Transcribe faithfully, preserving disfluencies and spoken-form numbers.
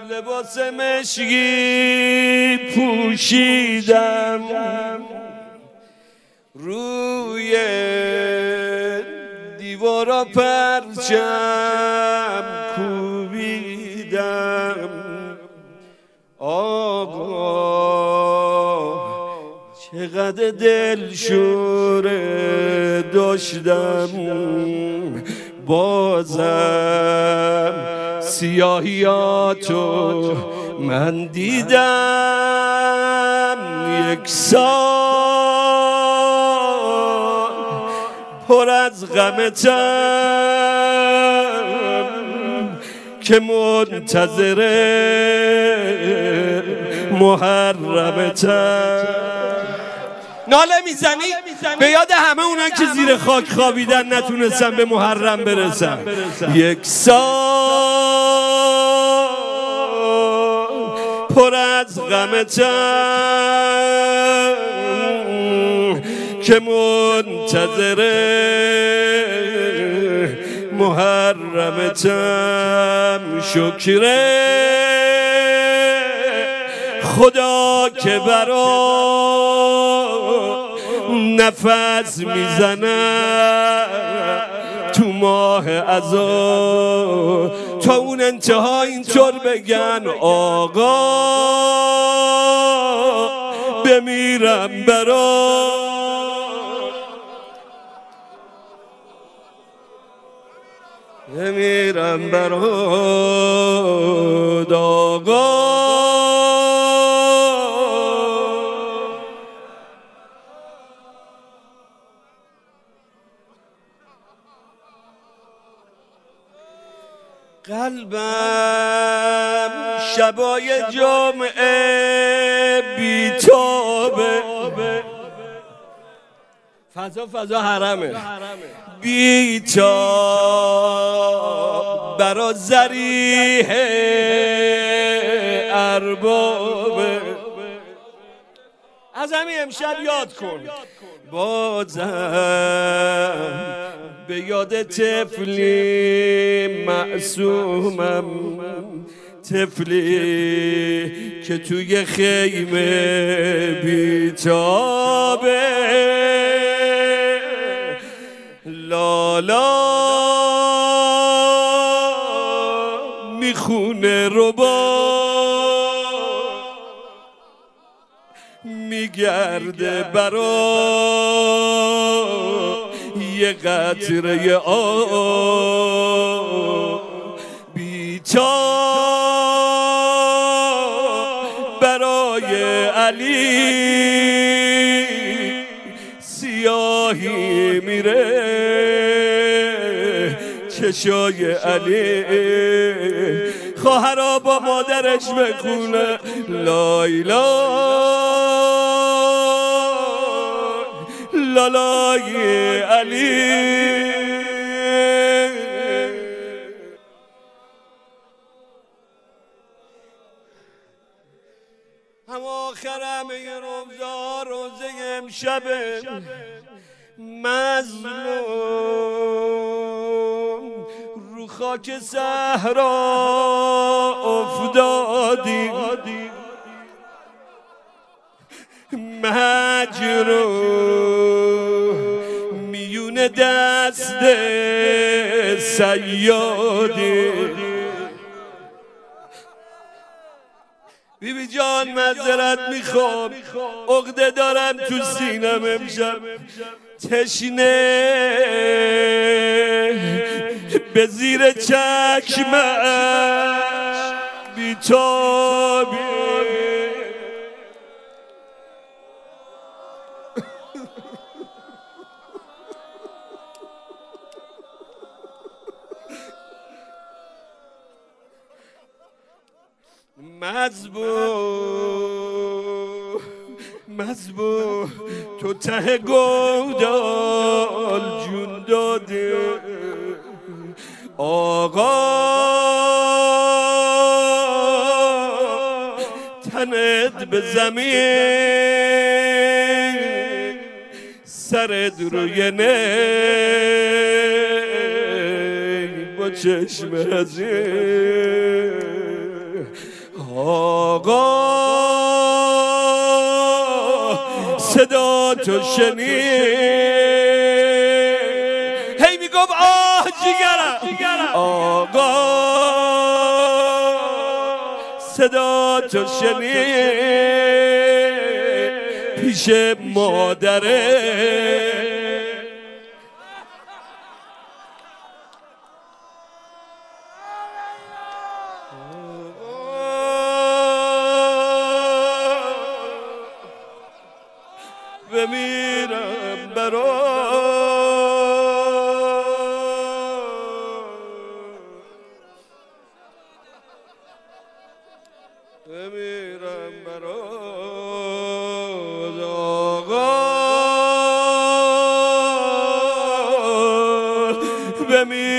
لباس مشکی پوشیدم، روی دیوارا پرچم کوبیدم. آقا چقدر دلشوره داشتم، بازم سیاهیاتو من دیدم. یک سال پر از غمتم که منتظر محرمتم. ناله میزنی به یاد همه اونن که زیر خاک خوابیدن نتونستن به محرم برسن. یک سال پر از غمتم که منتظر محرمتم. شکر خدا که برا نفس میزنم تو ماه عزا، تا اون انتها اینطور بگن آقا بمیرم برا. بمیرم برات آقا. قلبم شبای جمعه بیتابه، فضا فضا حرمه، بیتاب برا ذریح اربابه. از همین امشب یاد کن بازم به یاد طفلی معصومم، طفلی که توی خیمه بیتابه. لالا میخونه ربا، میگرده برا یه قطره آب. بیتاب برای علی سیاهی میره چشای علی. خواهرها با مادرش بخونه لایلا لالای علی. هم آخرم یه روزا روزه امشب مظلوم رو خاک صحرا افتادی، مجروح میون دست صیادی. بی بی جان معذرت میخوام، عقده دارم تو سینم امشب، تشنه به زیر چشمش بیتابی. مذبوح مذبوح تو ته گودال جون داده. آقا تنت به زمین، سرت روی نی با چشم هزین. آقا صدا تو شنید هی میگفت آه جیگرم آقا صدا تو شنید پیش مادره بمیرم برا بمیرم برا آقا بمیرم